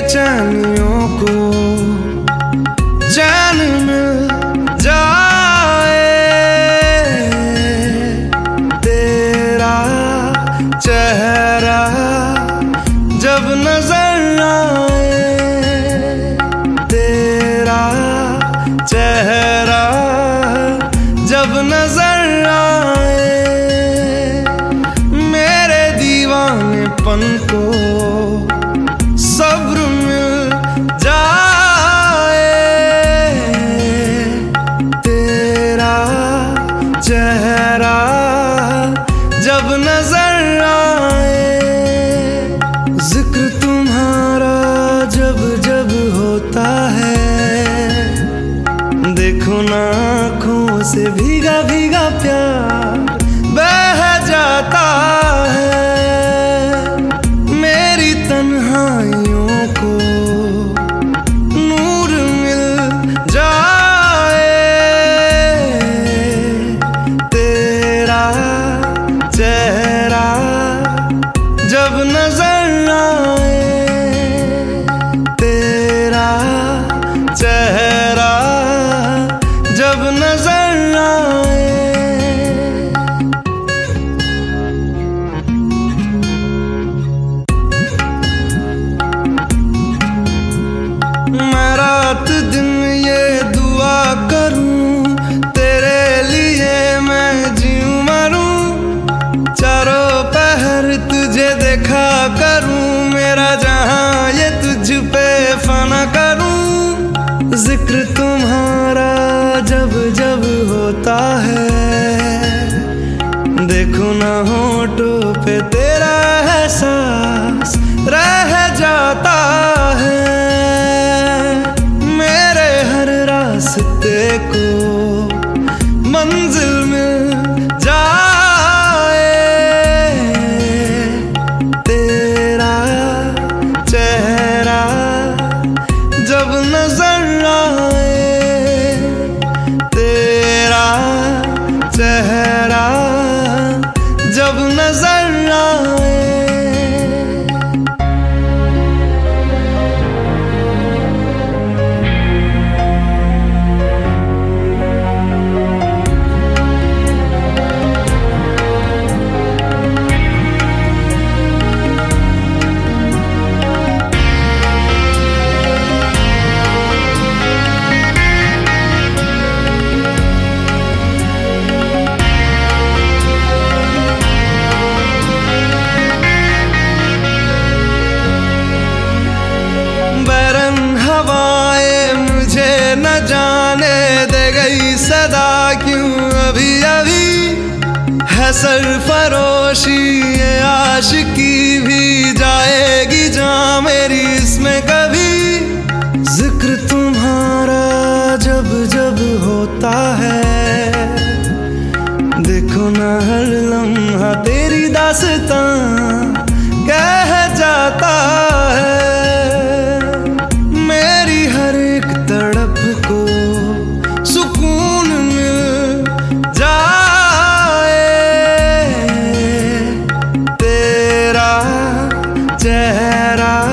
बेचैनियों को चैन मिल जाए, तेरा चेहरा जब नजर आए, तेरा चेहरा जब नजर आए, मेरे दीवानेपन को सब्र मिल जाए, तेरा चेहरा जब नजर आए, जिक्र तुम्हारा जब जब होता है, देखो ना आँखों से भीगा भीगा प्यार बह जाता है, मेरी तन्हाइयों को नूर मिल जाए, तेरा चेहरा जब नजर आए, तेरा चेहरा जब नजर आए। मैं रात दिन ये दुआ करूं, तेरे लिए मैं जीऊं मरूं, चारों पहर तुझे देखा करूं, मेरा जहां ये तुझ पे फना करूं, जिक्र तुम्हारा जब जब होता है, देखो ना होठों पे तेरा एहसास रह जाता है, मेरे हर रास्ते को मंजिल मिल जाए, तेरा चेहरा जब नजर आए, तेरा चेहरा जब नजर आए। न जाने दे गई सदा क्यों अभी अभी, है सरफरोशी ये आशिकी भी जाएगी जहाँ मेरी इसमें कभी, जिक्र तुम्हारा जब जब होता है, देखो ना हर लम्हा तेरी दास्तां कह जाता है, मेरी हर एक तड़प को सुकून मिल जाए, तेरा चेहरा